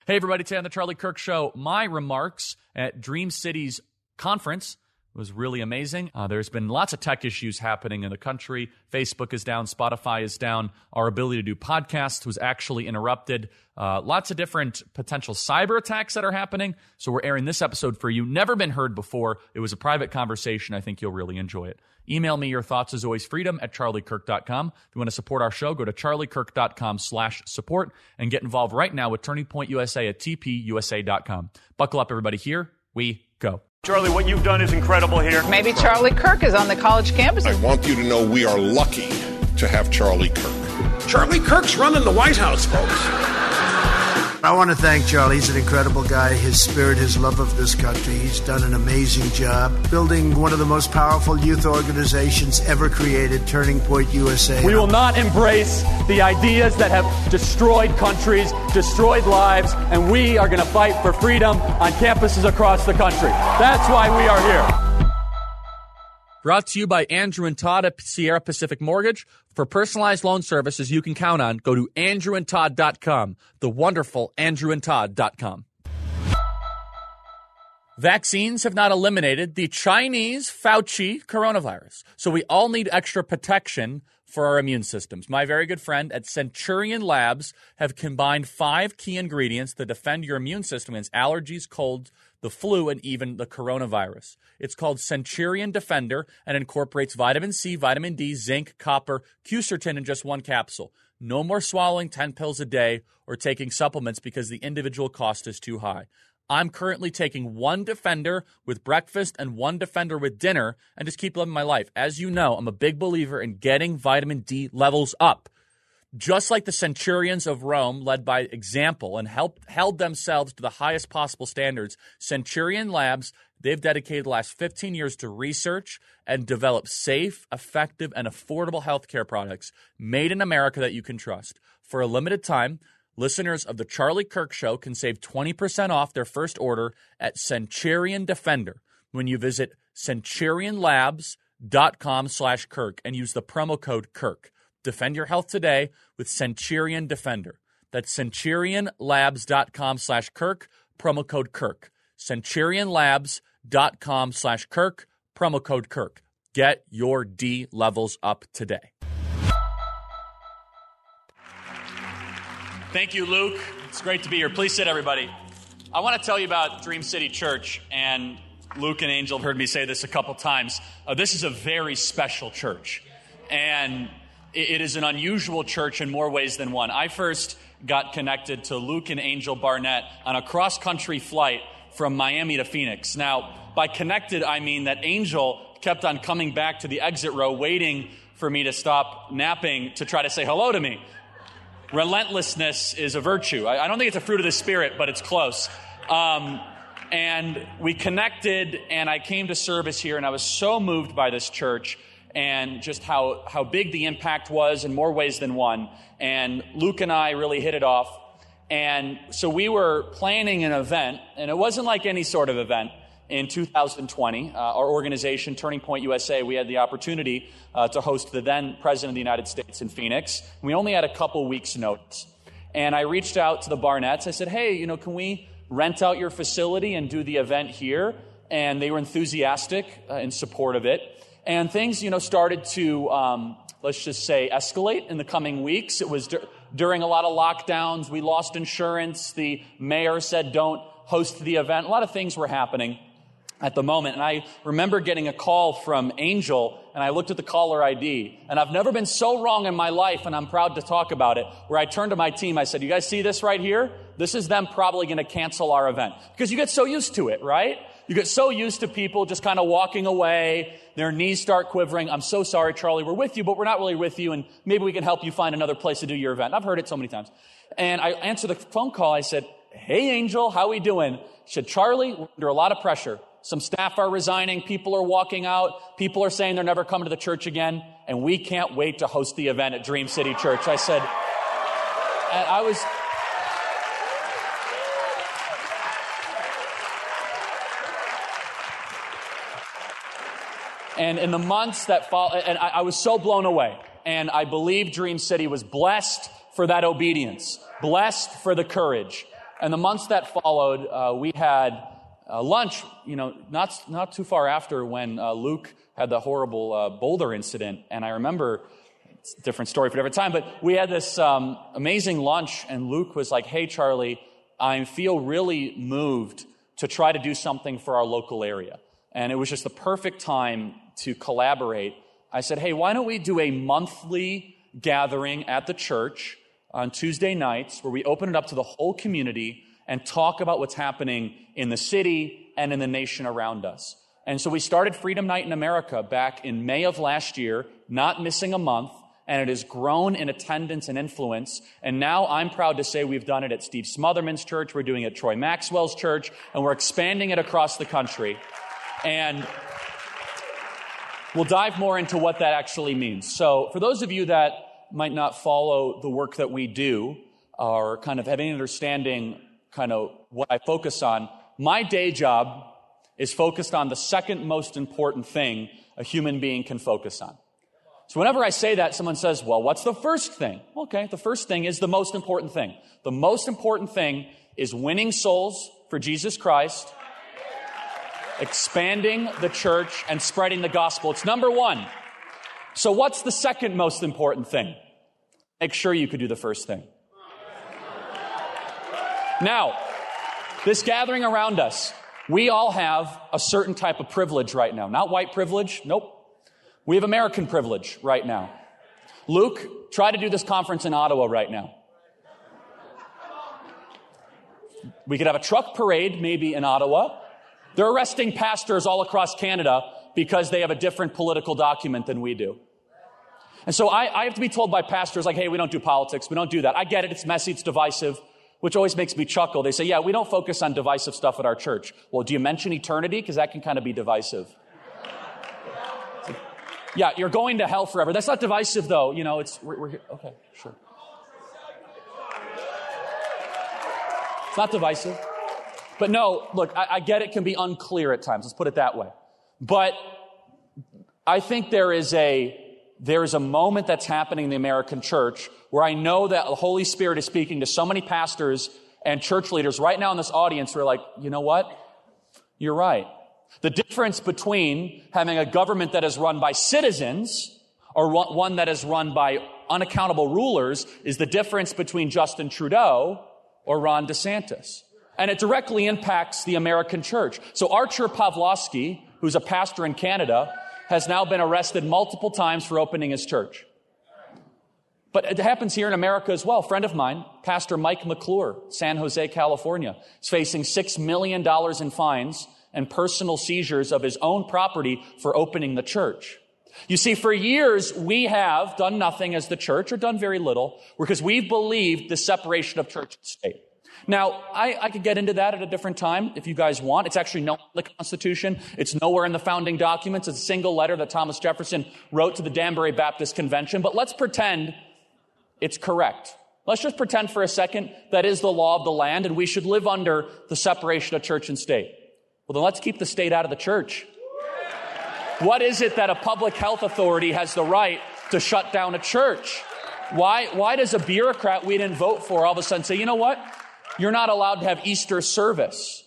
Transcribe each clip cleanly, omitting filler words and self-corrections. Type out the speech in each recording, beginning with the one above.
Hey, everybody, today on the Charlie Kirk Show, my remarks at Dream City's conference was really amazing. There's been lots of tech issues happening in the country. Facebook is down, Spotify is down. Our ability to do podcasts was actually interrupted. Lots of different potential cyber attacks that are happening. So we're airing this episode for you. Never been heard before. It was a private conversation. I think you'll really enjoy it. Email me your thoughts, as always, freedom@charliekirk.com. If you want to support our show, go to charliekirk.com/support and get involved right now with Turning Point USA at tpusa.com. Buckle up, everybody. Here we go. Charlie, what you've done is incredible here. Maybe Charlie Kirk is on the college campus. I want you to know we are lucky to have Charlie Kirk. Charlie Kirk's running the White House, folks. I want to thank Charlie. He's an incredible guy. His spirit, his love of this country. He's done an amazing job building one of the most powerful youth organizations ever created, Turning Point USA. We will not embrace the ideas that have destroyed countries, destroyed lives, and we are going to fight for freedom on campuses across the country. That's why we are here. Brought to you by Andrew and Todd at Sierra Pacific Mortgage. For personalized loan services you can count on, go to andrewandtodd.com, the wonderful andrewandtodd.com. Vaccines have not eliminated the Chinese Fauci coronavirus, so we all need extra protection for our immune systems. My very good friend at Centurion Labs have combined 5 key ingredients to defend your immune system against allergies, colds, the flu, and even the coronavirus. It's called Centurion Defender and incorporates vitamin C, vitamin D, zinc, copper, quercetin in just 1 capsule. No more swallowing 10 pills a day or taking supplements because the individual cost is too high. I'm currently taking 1 Defender with breakfast and 1 Defender with dinner and just keep living my life. As you know, I'm a big believer in getting vitamin D levels up. Just like the Centurions of Rome, led by example and held themselves to the highest possible standards, Centurion Labs, they've dedicated the last 15 years to research and develop safe, effective, and affordable healthcare products made in America that you can trust. For a limited time, listeners of The Charlie Kirk Show can save 20% off their first order at Centurion Defender when you visit centurionlabs.com/Kirk and use the promo code Kirk. Defend your health today with Centurion Defender. That's centurionlabs.com/Kirk, promo code Kirk. centurionlabs.com/Kirk, promo code Kirk. Get your D levels up today. Thank you, Luke. It's great to be here. Please sit, everybody. I want to tell you about Dream City Church, and Luke and Angel have heard me say this a couple times. This is a very special church, and it is an unusual church in more ways than one. I first got connected to Luke and Angel Barnett on a cross-country flight from Miami to Phoenix. Now, by connected, I mean that Angel kept on coming back to the exit row, waiting for me to stop napping to try to say hello to me. Relentlessness is a virtue. I don't think it's a fruit of the Spirit, but it's close. And we connected, and I came to service here, and I was so moved by this church and just how big the impact was in more ways than one. And Luke and I really hit it off. And so we were planning an event, and it wasn't like any sort of event. In 2020, our organization, Turning Point USA, we had the opportunity to host the then President of the United States in Phoenix. We only had a couple weeks' notice. And I reached out to the Barnetts. I said, hey, can we rent out your facility and do the event here? And they were enthusiastic in support of it. And things, started to, let's just say, escalate in the coming weeks. It was during a lot of lockdowns. We lost insurance. The mayor said, don't host the event. A lot of things were happening at the moment. And I remember getting a call from Angel, and I looked at the caller ID. And I've never been so wrong in my life, and I'm proud to talk about it, where I turned to my team. I said, you guys see this right here? This is them probably going to cancel our event. Because you get so used to it, right? You get so used to people just kind of walking away. Their knees start quivering. I'm so sorry, Charlie. We're with you, but we're not really with you. And maybe we can help you find another place to do your event. I've heard it so many times. And I answered the phone call. I said, hey, Angel, how we doing? She said, Charlie, we're under a lot of pressure. Some staff are resigning. People are walking out. People are saying they're never coming to the church again. And we can't wait to host the event at Dream City Church. I said, and I was... And in the months that followed, and I was so blown away. And I believe Dream City was blessed for that obedience, blessed for the courage. And the months that followed, we had lunch, not too far after when Luke had the horrible Boulder incident. And I remember, it's a different story for a different time, but we had this amazing lunch, and Luke was like, hey, Charlie, I feel really moved to try to do something for our local area. And it was just the perfect time to collaborate. I said, hey, why don't we do a monthly gathering at the church on Tuesday nights where we open it up to the whole community and talk about what's happening in the city and in the nation around us. And so we started Freedom Night in America back in May of last year, not missing a month, and it has grown in attendance and influence. And now I'm proud to say we've done it at Steve Smotherman's church, we're doing it at Troy Maxwell's church, and we're expanding it across the country. And we'll dive more into what that actually means. So for those of you that might not follow the work that we do, or kind of have any understanding kind of what I focus on, my day job is focused on the second most important thing a human being can focus on. So whenever I say that, someone says, well, what's the first thing? Okay, the first thing is the most important thing. The most important thing is winning souls for Jesus Christ, expanding the church, and spreading the gospel. It's number one. So what's the second most important thing? Make sure you could do the first thing. Now, this gathering around us, we all have a certain type of privilege right now. Not white privilege, nope. We have American privilege right now. Luke, try to do this conference in Ottawa right now. We could have a truck parade maybe in Ottawa. They're arresting pastors all across Canada because they have a different political document than we do. And so I have to be told by pastors like, hey, we don't do politics. We don't do that. I get it. It's messy. It's divisive, which always makes me chuckle. They say, yeah, we don't focus on divisive stuff at our church. Well, do you mention eternity? Because that can kind of be divisive. Yeah, you're going to hell forever. That's not divisive, though. We're here. Okay, sure. It's not divisive. But no, look, I get it can be unclear at times. Let's put it that way. But I think there is a moment that's happening in the American church where I know that the Holy Spirit is speaking to so many pastors and church leaders right now in this audience who are like, you know what? You're right. The difference between having a government that is run by citizens or one that is run by unaccountable rulers is the difference between Justin Trudeau or Ron DeSantis. And it directly impacts the American church. So Archer Pawlowski, who's a pastor in Canada, has now been arrested multiple times for opening his church. But it happens here in America as well. A friend of mine, Pastor Mike McClure, San Jose, California, is facing $6 million in fines and personal seizures of his own property for opening the church. You see, for years, we have done nothing as the church, or done very little, because we've believed the separation of church and state. Now, I could get into that at a different time if you guys want. It's actually nowhere in the Constitution. It's nowhere in the founding documents. It's a single letter that Thomas Jefferson wrote to the Danbury Baptist Convention. But let's pretend it's correct. Let's just pretend for a second that is the law of the land and we should live under the separation of church and state. Well, then let's keep the state out of the church. What is it that a public health authority has the right to shut down a church? Why does a bureaucrat we didn't vote for all of a sudden say, you know what? You're not allowed to have Easter service.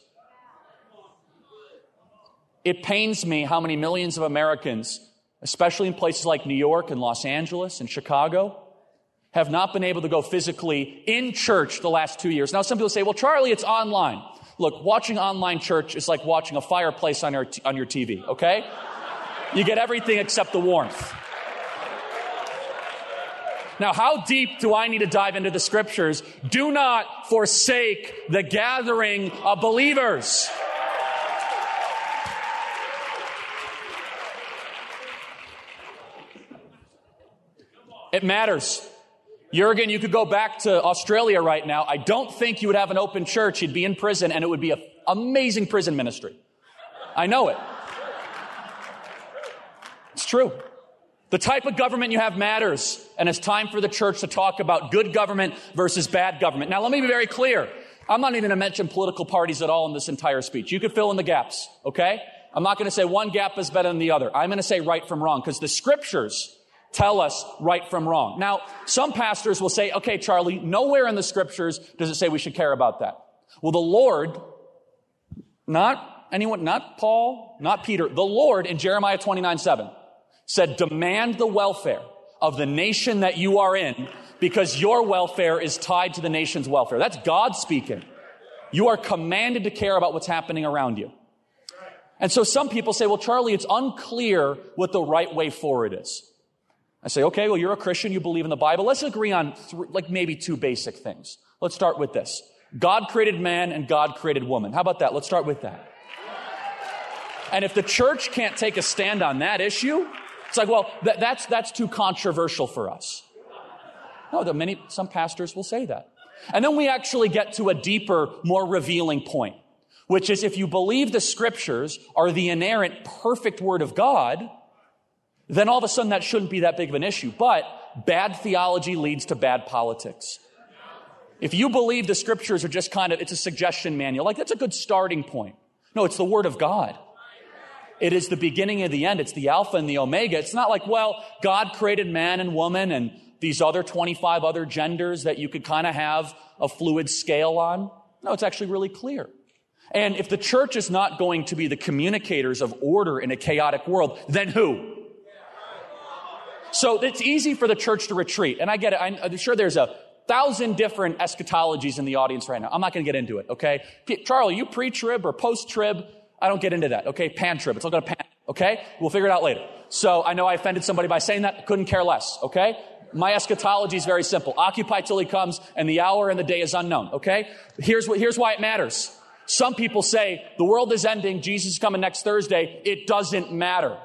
It pains me how many millions of Americans, especially in places like New York and Los Angeles and Chicago, have not been able to go physically in church the last 2 years. Now, some people say, well, Charlie, it's online. Look, watching online church is like watching a fireplace on your TV, okay? You get everything except the warmth. Now, how deep do I need to dive into the scriptures? Do not forsake the gathering of believers. It matters. Jurgen, you could go back to Australia right now. I don't think you would have an open church. You'd be in prison, and it would be an amazing prison ministry. I know it. It's true. The type of government you have matters, and it's time for the church to talk about good government versus bad government. Now, let me be very clear. I'm not even going to mention political parties at all in this entire speech. You can fill in the gaps, okay? I'm not going to say one gap is better than the other. I'm going to say right from wrong, because the scriptures tell us right from wrong. Now, some pastors will say, okay, Charlie, nowhere in the scriptures does it say we should care about that. Well, the Lord, not anyone, not Paul, not Peter, the Lord in Jeremiah 29:7 said, demand the welfare of the nation that you are in because your welfare is tied to the nation's welfare. That's God speaking. You are commanded to care about what's happening around you. And so some people say, well, Charlie, it's unclear what the right way forward is. I say, okay, well, you're a Christian, you believe in the Bible. Let's agree on maybe two basic things. Let's start with this. God created man and God created woman. How about that? Let's start with that. And if the church can't take a stand on that issue, it's like, well, that's too controversial for us. No, some pastors will say that. And then we actually get to a deeper, more revealing point, which is if you believe the scriptures are the inerrant, perfect word of God, then all of a sudden that shouldn't be that big of an issue. But bad theology leads to bad politics. If you believe the scriptures are just it's a suggestion manual, like that's a good starting point. No, it's the word of God. It is the beginning and the end. It's the Alpha and the Omega. It's not like, well, God created man and woman and these other 25 other genders that you could kind of have a fluid scale on. No, it's actually really clear. And if the church is not going to be the communicators of order in a chaotic world, then who? So it's easy for the church to retreat. And I get it. I'm sure there's 1,000 different eschatologies in the audience right now. I'm not going to get into it, okay? Charlie, you pre-trib or post-trib? I don't get into that, okay? Pan-trib. It's all going to pan, okay? We'll figure it out later. So I know I offended somebody by saying that. Couldn't care less, okay? My eschatology is very simple. Occupy till he comes, and the hour and the day is unknown, okay? Here's why it matters. Some people say, the world is ending, Jesus is coming next Thursday. It doesn't matter.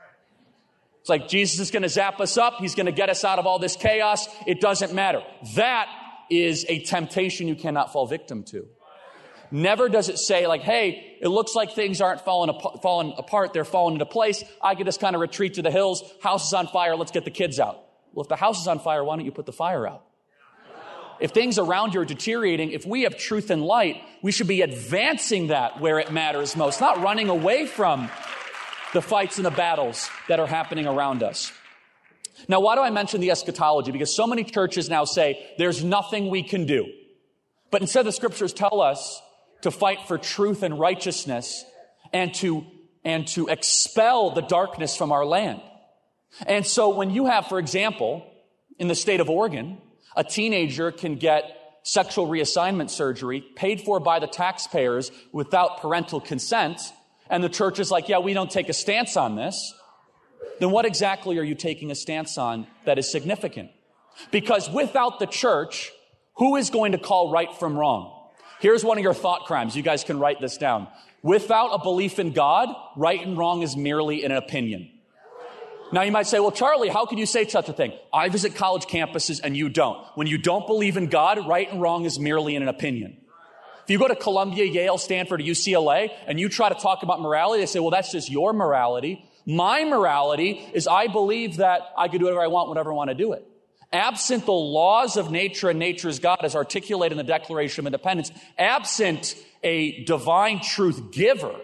It's like Jesus is going to zap us up. He's going to get us out of all this chaos. It doesn't matter. That is a temptation you cannot fall victim to. Never does it say like, hey, it looks like things aren't falling apart. They're falling into place. I can just kind of retreat to the hills. House is on fire. Let's get the kids out. Well, if the house is on fire, why don't you put the fire out? If things around you are deteriorating, if we have truth and light, we should be advancing that where it matters most, not running away from the fights and the battles that are happening around us. Now, why do I mention the eschatology? Because so many churches now say there's nothing we can do. But instead the scriptures tell us to fight for truth and righteousness and to expel the darkness from our land. And so when you have, for example, in the state of Oregon, a teenager can get sexual reassignment surgery paid for by the taxpayers without parental consent, and the church is like, yeah, we don't take a stance on this, then what exactly are you taking a stance on that is significant? Because without the church, who is going to call right from wrong? Here's one of your thought crimes. You guys can write this down. Without a belief in God, right and wrong is merely an opinion. Now you might say, well, Charlie, how can you say such a thing? I visit college campuses and you don't. When you don't believe in God, right and wrong is merely an opinion. If you go to Columbia, Yale, Stanford, or UCLA, and you try to talk about morality, they say, well, that's just your morality. My morality is I believe that I can do whatever I want, whenever I want to do it. Absent the laws of nature and nature's God as articulated in the Declaration of Independence, absent a divine truth giver,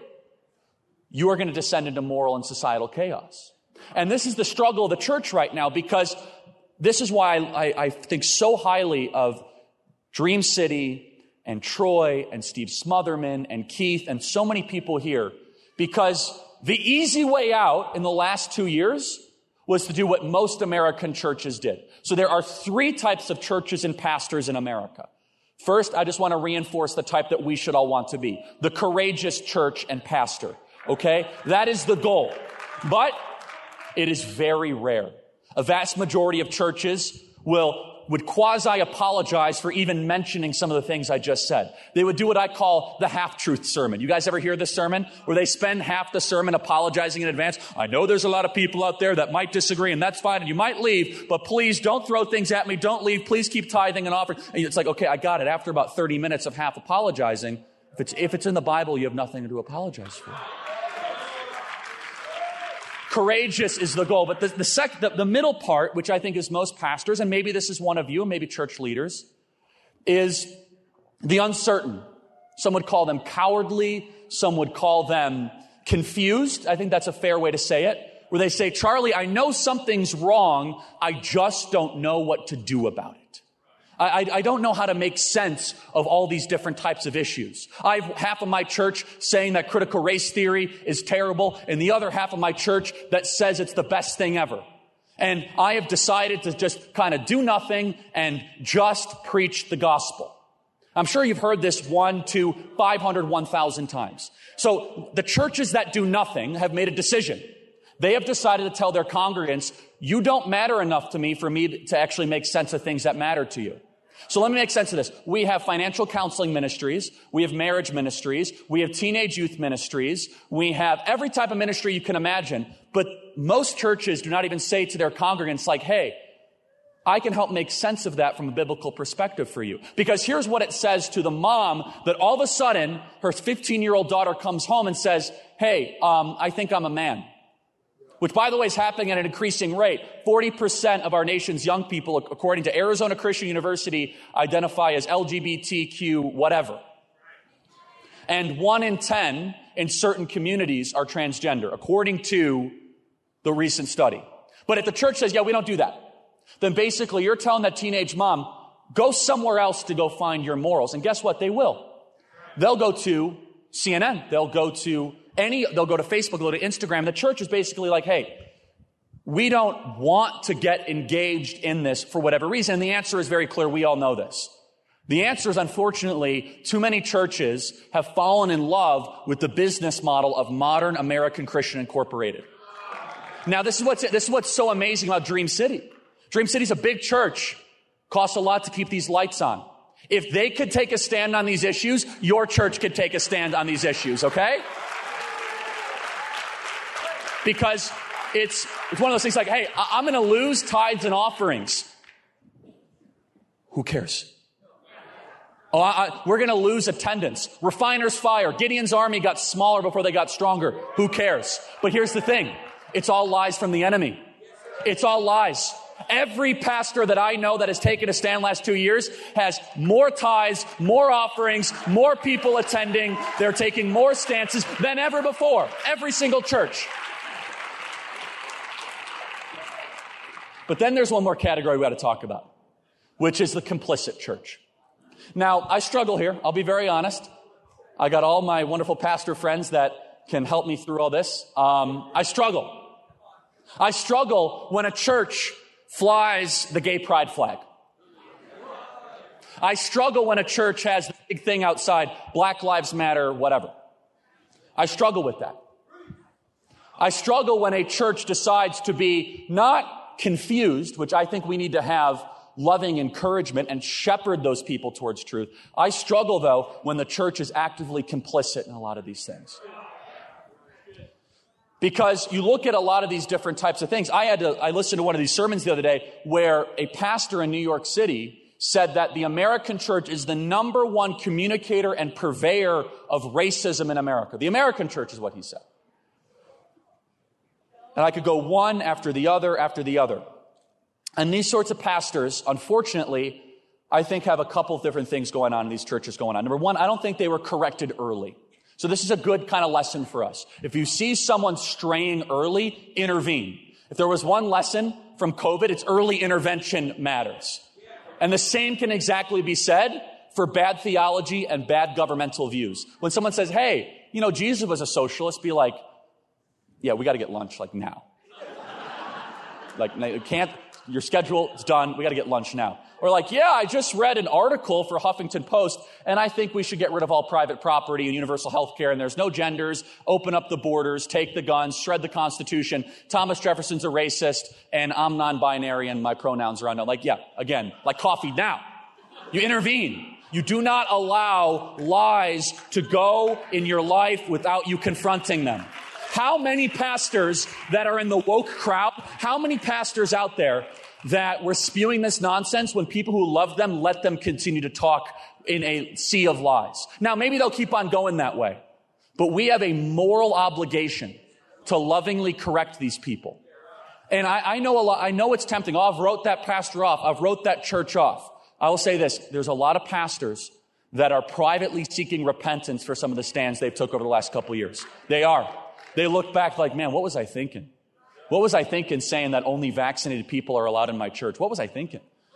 you are going to descend into moral and societal chaos. And this is the struggle of the church right now, because this is why I think so highly of Dream City and Troy and Steve Smotherman and Keith and so many people here, because the easy way out in the last 2 years was to do what most American churches did. So there are 3 types of churches and pastors in America. First, I just want to reinforce the type that we should all want to be. The courageous church and pastor. Okay? That is the goal. But it is very rare. A vast majority of churches would quasi-apologize for even mentioning some of the things I just said. They would do what I call the half-truth sermon. You guys ever hear this sermon? Where they spend half the sermon apologizing in advance. I know there's a lot of people out there that might disagree, and that's fine, and you might leave, but please don't throw things at me. Don't leave. Please keep tithing and offering. And it's like, okay, I got it. After about 30 minutes of half apologizing, if it's in the Bible, you have nothing to apologize for. Courageous is the goal. But the middle part, which I think is most pastors, and maybe this is one of you, and maybe church leaders, is the uncertain. Some would call them cowardly. Some would call them confused. I think that's a fair way to say it. Where they say, Charlie, I know something's wrong. I just don't know what to do about it. I don't know how to make sense of all these different types of issues. I have half of my church saying that critical race theory is terrible, and the other half of my church that says it's the best thing ever. And I have decided to just kind of do nothing and just preach the gospel. I'm sure you've heard this 1 to 500, 1,000 times. So the churches that do nothing have made a decision. They have decided to tell their congregants, you don't matter enough to me for me to actually make sense of things that matter to you. So let me make sense of this. We have financial counseling ministries. We have marriage ministries. We have teenage youth ministries. We have every type of ministry you can imagine. But most churches do not even say to their congregants like, hey, I can help make sense of that from a biblical perspective for you. Because here's what it says to the mom that all of a sudden her 15-year-old daughter comes home and says, hey, I think I'm a man. Which, by the way, is happening at an increasing rate. 40% of our nation's young people, according to Arizona Christian University, identify as LGBTQ whatever. And 1 in 10 in certain communities are transgender, according to the recent study. But if the church says, yeah, we don't do that, then basically you're telling that teenage mom, go somewhere else to go find your morals. And guess what? They will. They'll go to CNN. They'll go to Facebook, go to Instagram. The church is basically like, hey, we don't want to get engaged in this for whatever reason. And the answer is very clear. We all know this. The answer is, unfortunately, too many churches have fallen in love with the business model of modern American Christian Incorporated. Now, this is what's so amazing about Dream City. Dream City's a big church. Costs a lot to keep these lights on. If they could take a stand on these issues, your church could take a stand on these issues, okay? Because it's one of those things like, hey, I'm going to lose tithes and offerings. Who cares? We're going to lose attendance. Refiner's fire. Gideon's army got smaller before they got stronger. Who cares? But here's the thing. It's all lies from the enemy. It's all lies. Every pastor that I know that has taken a stand last 2 years has more tithes, more offerings, more people attending. They're taking more stances than ever before. Every single church. But then there's one more category we got to talk about, which is the complicit church. Now, I struggle here. I'll be very honest. I got all my wonderful pastor friends that can help me through all this. I struggle. I struggle when a church flies the gay pride flag. I struggle when a church has the big thing outside, Black Lives Matter, whatever. I struggle with that. I struggle when a church decides to be not confused, which I think we need to have loving encouragement and shepherd those people towards truth. I struggle, though, when the church is actively complicit in a lot of these things. Because you look at a lot of these different types of things. I listened to one of these sermons the other day where a pastor in New York City said that the American church is the number one communicator and purveyor of racism in America. The American church is what he said. And I could go one after the other after the other. And these sorts of pastors, unfortunately, I think have a couple of different things going on in these churches going on. Number one, I don't think they were corrected early. So this is a good kind of lesson for us. If you see someone straying early, intervene. If there was one lesson from COVID, it's early intervention matters. And the same can exactly be said for bad theology and bad governmental views. When someone says, hey, Jesus was a socialist, be like, yeah, we got to get lunch like now. Like, you can't, your schedule is done, we got to get lunch now. Or like, yeah, I just read an article for Huffington Post, and I think we should get rid of all private property and universal health care, and there's no genders, open up the borders, take the guns, shred the Constitution, Thomas Jefferson's a racist, and I'm non-binary and my pronouns are unknown. Like, yeah, again, like coffee now. You intervene. You do not allow lies to go in your life without you confronting them. How many pastors that are in the woke crowd, how many pastors out there that were spewing this nonsense when people who love them let them continue to talk in a sea of lies? Now, maybe they'll keep on going that way, but we have a moral obligation to lovingly correct these people. And I know a lot. I know it's tempting. Oh, I've wrote that pastor off. I've wrote that church off. I will say this. There's a lot of pastors that are privately seeking repentance for some of the stands they've took over the last couple of years. They are. They look back like, man, what was I thinking? What was I thinking saying that only vaccinated people are allowed in my church? What was I thinking?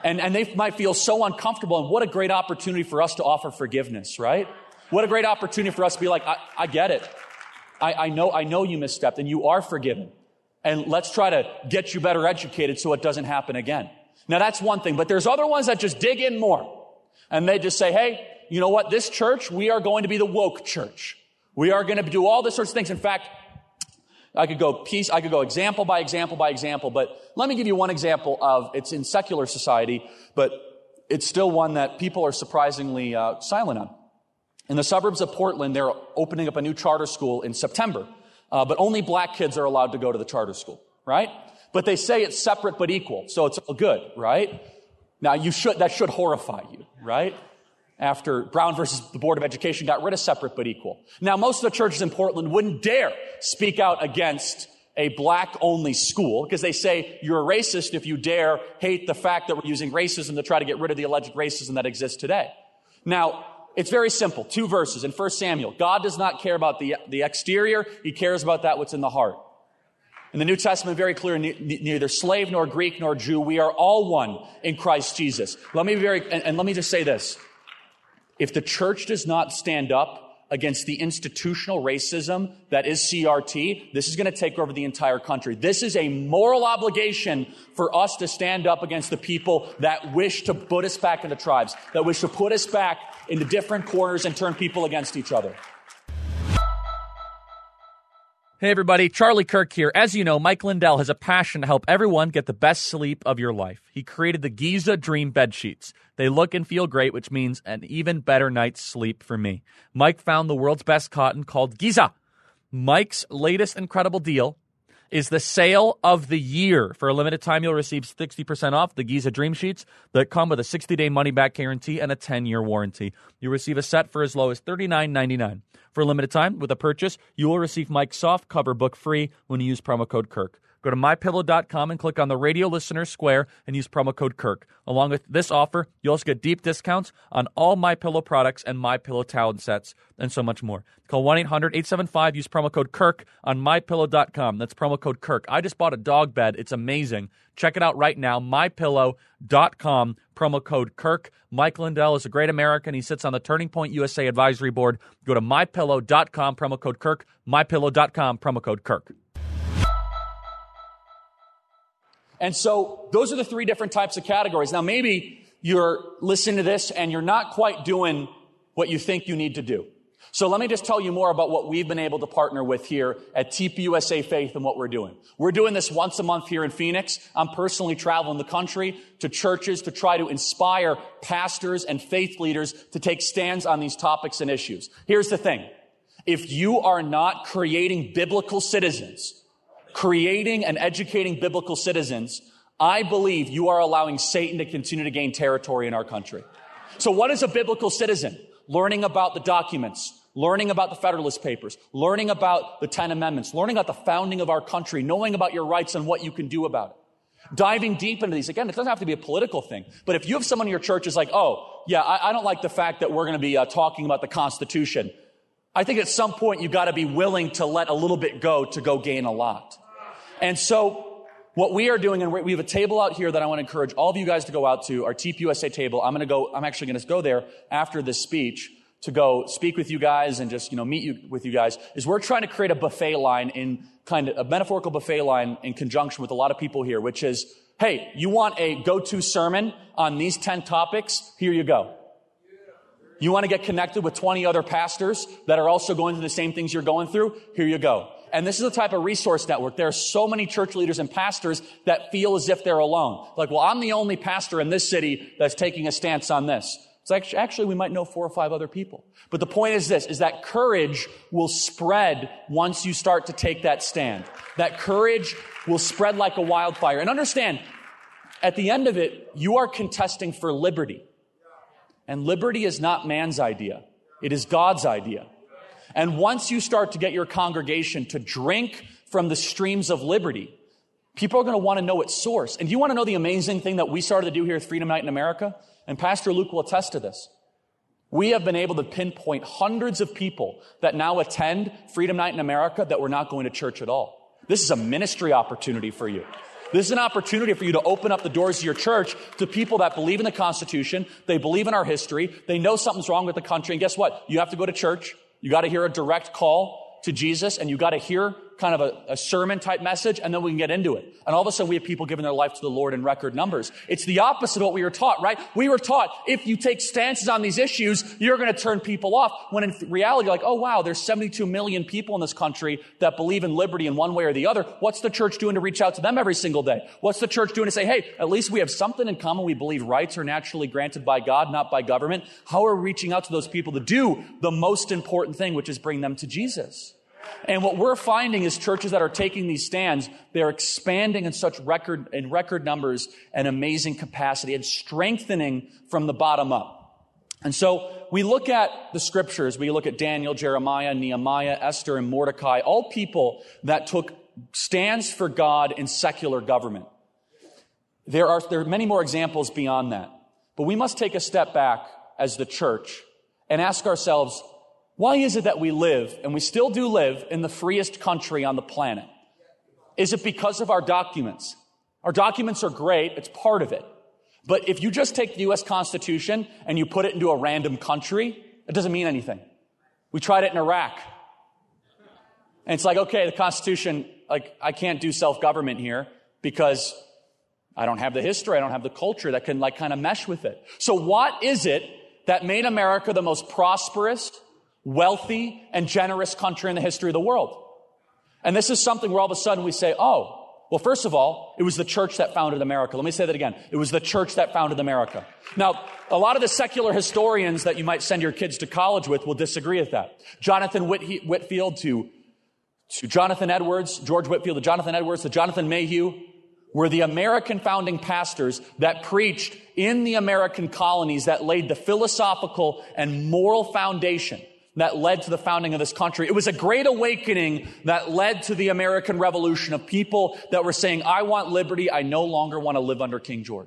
And they might feel so uncomfortable, and what a great opportunity for us to offer forgiveness, right? What a great opportunity for us to be like, I get it. I know you misstepped, and you are forgiven. And let's try to get you better educated so it doesn't happen again. Now, that's one thing, but there's other ones that just dig in more. And they just say, hey, you know what? This church, we are going to be the woke church. We are going to do all this sorts of things. In fact, I could go example by example by example, but let me give you one example of, it's in secular society, but it's still one that people are surprisingly silent on. In the suburbs of Portland, they're opening up a new charter school in September, but only black kids are allowed to go to the charter school, right? But they say it's separate but equal, so it's all good, right? Now, that should horrify you, right? After Brown versus the Board of Education got rid of separate but equal. Now, most of the churches in Portland wouldn't dare speak out against a black-only school because they say you're a racist if you dare hate the fact that we're using racism to try to get rid of the alleged racism that exists today. Now, it's very simple. 2 verses in 1 Samuel. God does not care about the exterior. He cares about that what's in the heart. In the New Testament, very clear, neither slave nor Greek nor Jew. We are all one in Christ Jesus. Let me just say this. If the church does not stand up against the institutional racism that is CRT, this is going to take over the entire country. This is a moral obligation for us to stand up against the people that wish to put us back into tribes, that wish to put us back into different corners and turn people against each other. Hey everybody, Charlie Kirk here. As you know, Mike Lindell has a passion to help everyone get the best sleep of your life. He created the Giza Dream Bed Sheets. They look and feel great, which means an even better night's sleep for me. Mike found the world's best cotton called Giza. Mike's latest incredible deal is the sale of the year. For a limited time, you'll receive 60% off the Giza Dream Sheets that come with a 60-day money-back guarantee and a 10-year warranty. You'll receive a set for as low as $39.99. For a limited time, with a purchase, you will receive Mike's soft cover book free when you use promo code Kirk. Go to MyPillow.com and click on the radio listener square and use promo code Kirk. Along with this offer, you also get deep discounts on all MyPillow products and MyPillow towel sets and so much more. Call 1-800-875, use promo code Kirk on MyPillow.com. That's promo code Kirk. I just bought a dog bed. It's amazing. Check it out right now, MyPillow.com, promo code Kirk. Mike Lindell is a great American. He sits on the Turning Point USA Advisory Board. Go to MyPillow.com, promo code Kirk, MyPillow.com, promo code Kirk. And so those are the 3 different types of categories. Now, maybe you're listening to this and you're not quite doing what you think you need to do. So let me just tell you more about what we've been able to partner with here at TPUSA Faith and what we're doing. We're doing this once a month here in Phoenix. I'm personally traveling the country to churches to try to inspire pastors and faith leaders to take stands on these topics and issues. Here's the thing. If you are not creating biblical citizens, creating and educating biblical citizens, I believe you are allowing Satan to continue to gain territory in our country. So what is a biblical citizen? Learning about the documents, learning about the Federalist Papers, learning about the 10 Amendments, learning about the founding of our country, knowing about your rights and what you can do about it. Diving deep into these. Again, it doesn't have to be a political thing, but if you have someone in your church who's like, oh, yeah, I don't like the fact that we're going to be talking about the Constitution, I think at some point you've got to be willing to let a little bit go to go gain a lot. And so what we are doing, and we have a table out here that I want to encourage all of you guys to go out to, our TPUSA table. I'm actually going to go there after this speech to go speak with you guys and just, meet with you guys, is we're trying to create a buffet line in kind of a metaphorical buffet line in conjunction with a lot of people here, which is, hey, you want a go-to sermon on these 10 topics? Here you go. You want to get connected with 20 other pastors that are also going through the same things you're going through? Here you go. And this is the type of resource network. There are so many church leaders and pastors that feel as if they're alone. Like, well, I'm the only pastor in this city that's taking a stance on this. It's actually, we might know 4 or 5 other people. But the point is this, is that courage will spread once you start to take that stand. That courage will spread like a wildfire. And understand, at the end of it, you are contesting for liberty. And liberty is not man's idea. It is God's idea. And once you start to get your congregation to drink from the streams of liberty, people are going to want to know its source. And do you want to know the amazing thing that we started to do here at Freedom Night in America? And Pastor Luke will attest to this. We have been able to pinpoint hundreds of people that now attend Freedom Night in America that were not going to church at all. This is a ministry opportunity for you. This is an opportunity for you to open up the doors of your church to people that believe in the Constitution, they believe in our history, they know something's wrong with the country, and guess what? You have to go to church, you got to hear a direct call to Jesus, and you got to hear kind of a sermon type message, and then we can get into it. And all of a sudden we have people giving their life to the Lord in record numbers. It's the opposite of what we were taught, right? We were taught if you take stances on these issues, you're going to turn people off. When in reality, you're like, oh wow, there's 72 million people in this country that believe in liberty in one way or the other. What's the church doing to reach out to them every single day? What's the church doing to say, hey, at least we have something in common. We believe rights are naturally granted by God, not by government. How are we reaching out to those people to do the most important thing, which is bring them to Jesus? And what we're finding is churches that are taking these stands, they're expanding in record numbers and amazing capacity and strengthening from the bottom up. And so we look at the scriptures, we look at Daniel, Jeremiah, Nehemiah, Esther, and Mordecai, all people that took stands for God in secular government. There are many more examples beyond that. But we must take a step back as the church and ask ourselves, why is it that we live, and we still do live, in the freest country on the planet? Is it because of our documents? Our documents are great. It's part of it. But if you just take the U.S. Constitution and you put it into a random country, it doesn't mean anything. We tried it in Iraq. And it's like, okay, the Constitution, I can't do self-government here because I don't have the history, I don't have the culture that can kind of mesh with it. So what is it that made America the most prosperous, wealthy, and generous country in the history of the world? And this is something where all of a sudden we say, oh, well, first of all, it was the church that founded America. Let me say that again. It was the church that founded America. Now, a lot of the secular historians that you might send your kids to college with will disagree with that. Jonathan Whitfield to Jonathan Edwards, George Whitfield to Jonathan Edwards to Jonathan Mayhew were the American founding pastors that preached in the American colonies that laid the philosophical and moral foundation that led to the founding of this country. It was a great awakening that led to the American Revolution of people that were saying, I want liberty. I no longer want to live under King George.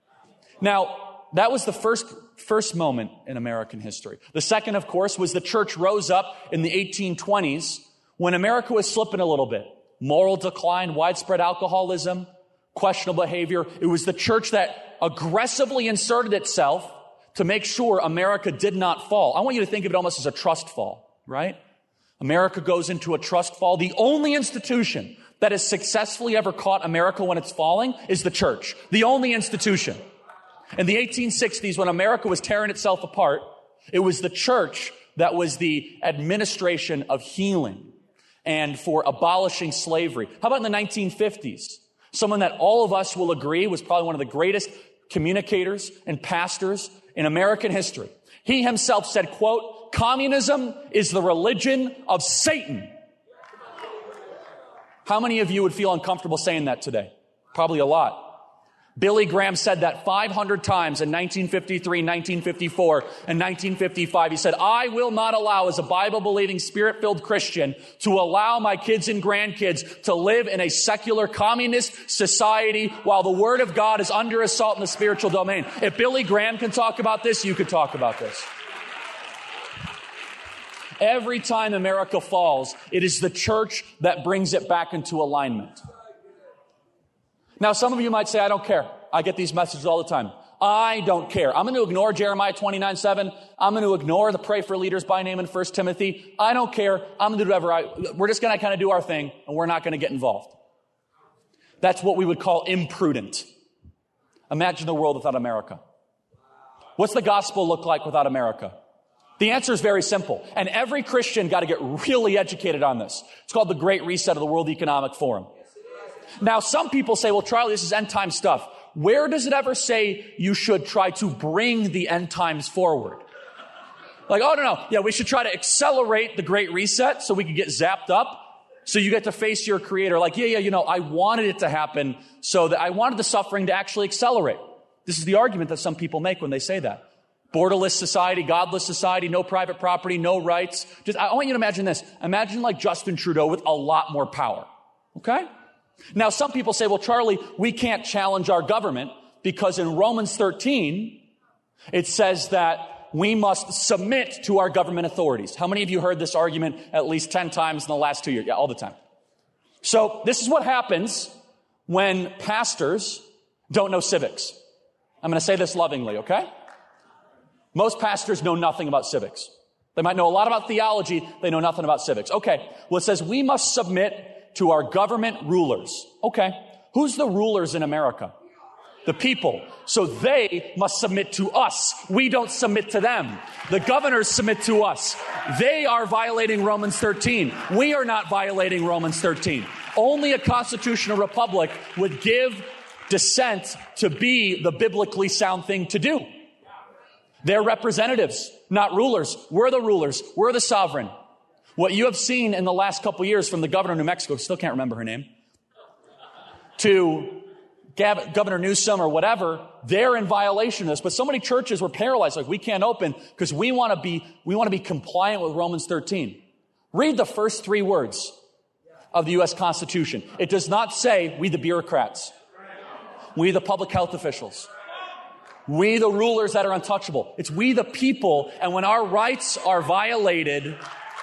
Now, that was the first moment in American history. The second, of course, was the church rose up in the 1820s when America was slipping a little bit. Moral decline, widespread alcoholism, questionable behavior. It was the church that aggressively inserted itself to make sure America did not fall. I want you to think of it almost as a trust fall, right? America goes into a trust fall. The only institution that has successfully ever caught America when it's falling is the church. The only institution. In the 1860s, when America was tearing itself apart, it was the church that was the administration of healing and for abolishing slavery. How about in the 1950s? Someone that all of us will agree was probably one of the greatest communicators and pastors in American history. He himself said, quote, communism is the religion of Satan. How many of you would feel uncomfortable saying that today? Probably a lot. Billy Graham said that 500 times in 1953, 1954, and 1955. He said, I will not allow, as a Bible-believing, Spirit-filled Christian, to allow my kids and grandkids to live in a secular communist society while the Word of God is under assault in the spiritual domain. If Billy Graham can talk about this, you could talk about this. Every time America falls, it is the church that brings it back into alignment. Now, some of you might say, I don't care. I get these messages all the time. I don't care. I'm going to ignore Jeremiah 29:7. I'm going to ignore the pray for leaders by name in 1 Timothy. I don't care. I'm going to do whatever. We're just going to kind of do our thing, and we're not going to get involved. That's what we would call imprudent. Imagine the world without America. What's the gospel look like without America? The answer is very simple. And every Christian got to get really educated on this. It's called the Great Reset of the World Economic Forum. Now, some people say, well, Charlie, this is end time stuff. Where does it ever say you should try to bring the end times forward? Like, oh, no. Yeah, we should try to accelerate the Great Reset so we can get zapped up. So you get to face your creator. Like, I wanted it to happen so that I wanted the suffering to actually accelerate. This is the argument that some people make when they say that. Borderless society, godless society, no private property, no rights. I want you to imagine this. Imagine like Justin Trudeau with a lot more power. Okay? Now, some people say, well, Charlie, we can't challenge our government because in Romans 13, it says that we must submit to our government authorities. How many of you heard this argument at least 10 times in the last 2 years? Yeah, all the time. So this is what happens when pastors don't know civics. I'm going to say this lovingly, okay? Most pastors know nothing about civics. They might know a lot about theology. They know nothing about civics. Okay. Well, it says we must submit to our government rulers. Okay. Who's the rulers in America? The people. So they must submit to us. We don't submit to them. The governors submit to us. They are violating Romans 13. We are not violating Romans 13. Only a constitutional republic would give dissent to be the biblically sound thing to do. They're representatives, not rulers. We're the rulers. We're the sovereign. What you have seen in the last couple years from the governor of New Mexico, still can't remember her name, to Governor Newsom or whatever, they're in violation of this. But so many churches were paralyzed, like we can't open because we want to be compliant with Romans 13. Read the first 3 words of the U.S. Constitution. It does not say we the bureaucrats, we the public health officials, we the rulers that are untouchable. It's we the people, and when our rights are violated,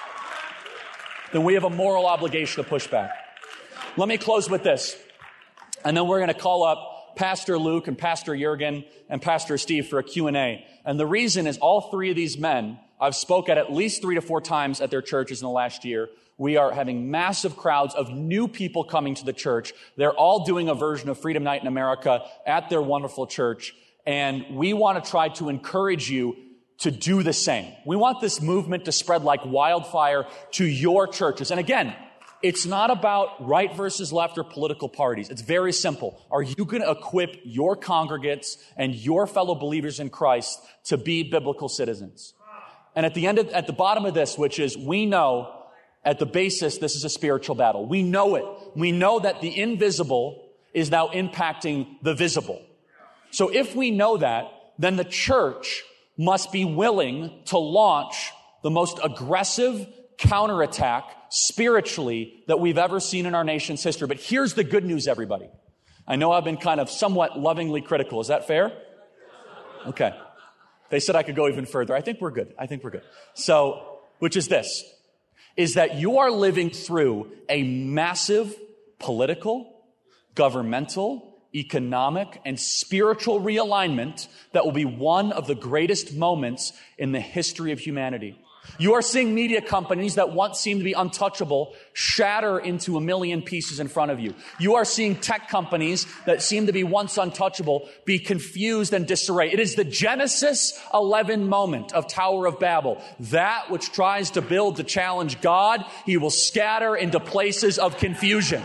then we have a moral obligation to push back. Let me close with this, and then we're going to call up Pastor Luke and Pastor Jurgen and Pastor Steve for a Q&A. And the reason is all 3 of these men I've spoke at least 3 to 4 times at their churches in the last year. We are having massive crowds of new people coming to the church. They're all doing a version of Freedom Night in America at their wonderful church. And we want to try to encourage you to do the same. We want this movement to spread like wildfire to your churches. And again, it's not about right versus left or political parties. It's very simple. Are you going to equip your congregants and your fellow believers in Christ to be biblical citizens? And at the bottom of this, which is we know at the basis this is a spiritual battle. We know it. We know that the invisible is now impacting the visible. So if we know that, then the church must be willing to launch the most aggressive counterattack spiritually that we've ever seen in our nation's history. But here's the good news, everybody. I know I've been kind of somewhat lovingly critical. Is that fair? Okay. They said I could go even further. I think we're good. So, which is this, is that you are living through a massive political, governmental, economic, and spiritual realignment that will be one of the greatest moments in the history of humanity. You are seeing media companies that once seemed to be untouchable shatter into a million pieces in front of you. You are seeing tech companies that seemed to be once untouchable be confused and disarray. It is the Genesis 11 moment of Tower of Babel. That which tries to build to challenge God, he will scatter into places of confusion.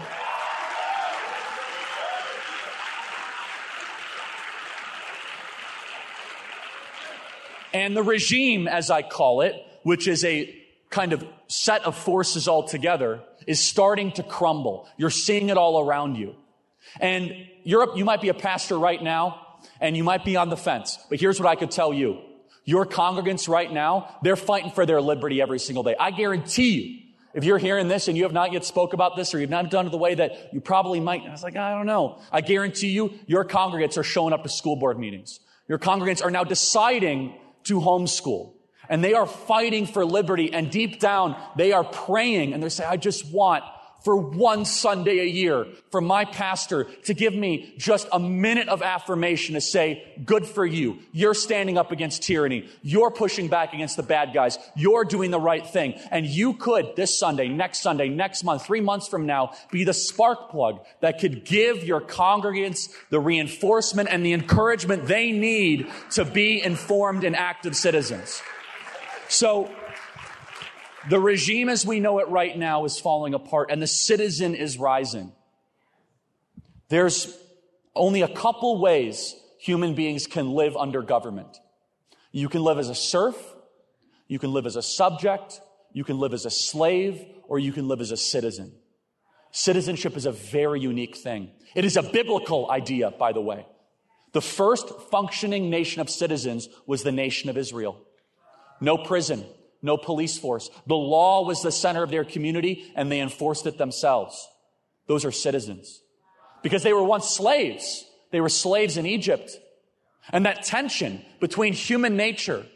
And the regime, as I call it, which is a kind of set of forces altogether, is starting to crumble. You're seeing it all around you. And you might be a pastor right now, and you might be on the fence. But here's what I could tell you. Your congregants right now, they're fighting for their liberty every single day. I guarantee you, if you're hearing this and you have not yet spoke about this, or you've not done it the way that you probably might, I was like, I don't know. I guarantee you, your congregants are showing up to school board meetings. Your congregants are now deciding to homeschool. And they are fighting for liberty. And deep down, they are praying. And they say, I just want for one Sunday a year for my pastor to give me just a minute of affirmation to say, good for you. You're standing up against tyranny. You're pushing back against the bad guys. You're doing the right thing. And you could this Sunday, next month, 3 months from now, be the spark plug that could give your congregants the reinforcement and the encouragement they need to be informed and active citizens. So, the regime as we know it right now is falling apart, and the citizen is rising. There's only a couple ways human beings can live under government. You can live as a serf, you can live as a subject, you can live as a slave, or you can live as a citizen. Citizenship is a very unique thing. It is a biblical idea, by the way. The first functioning nation of citizens was the nation of Israel. No prison, no police force. The law was the center of their community, and they enforced it themselves. Those are citizens. Because they were once slaves. They were slaves in Egypt. And that tension between human nature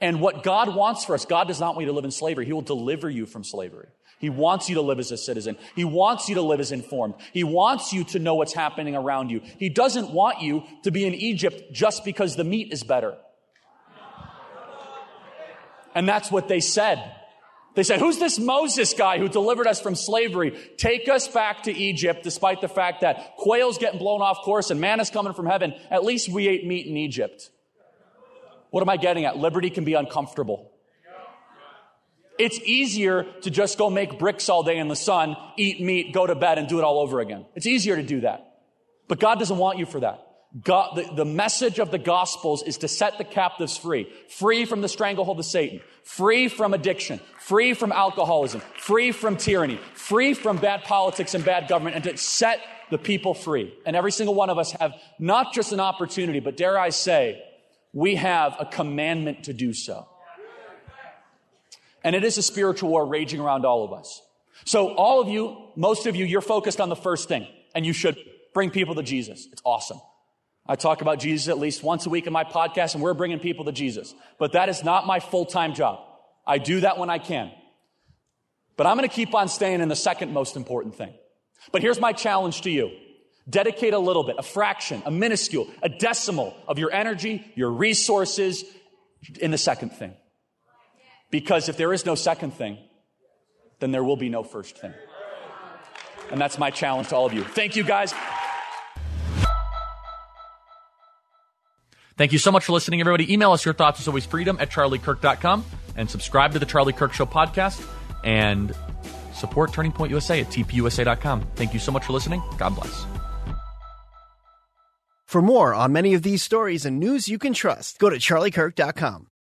And what God wants for us, God does not want you to live in slavery. He will deliver you from slavery. He wants you to live as a citizen. He wants you to live as informed. He wants you to know what's happening around you. He doesn't want you to be in Egypt just because the meat is better. And that's what they said. They said, who's this Moses guy who delivered us from slavery? Take us back to Egypt, despite the fact that quail's getting blown off course and manna's coming from heaven. At least we ate meat in Egypt. What am I getting at? Liberty can be uncomfortable. It's easier to just go make bricks all day in the sun, eat meat, go to bed, and do it all over again. It's easier to do that. But God doesn't want you for that. God, the message of the Gospels is to set the captives free. Free from the stranglehold of Satan. Free from addiction. Free from alcoholism. Free from tyranny. Free from bad politics and bad government. And to set the people free. And every single one of us have not just an opportunity, but dare I say, we have a commandment to do so. And it is a spiritual war raging around all of us. So all of you, most of you, you're focused on the first thing. And you should bring people to Jesus. It's awesome. I talk about Jesus at least once a week in my podcast, and we're bringing people to Jesus. But that is not my full-time job. I do that when I can. But I'm going to keep on staying in the second most important thing. But here's my challenge to you. Dedicate a little bit, a fraction, a minuscule, a decimal of your energy, your resources in the second thing. Because if there is no second thing, then there will be no first thing. And that's my challenge to all of you. Thank you, guys. Thank you so much for listening, everybody. Email us your thoughts as always, freedom@charliekirk.com, and subscribe to the Charlie Kirk Show podcast, and support Turning Point USA at tpusa.com. Thank you so much for listening. God bless. For more on many of these stories and news you can trust, go to charliekirk.com.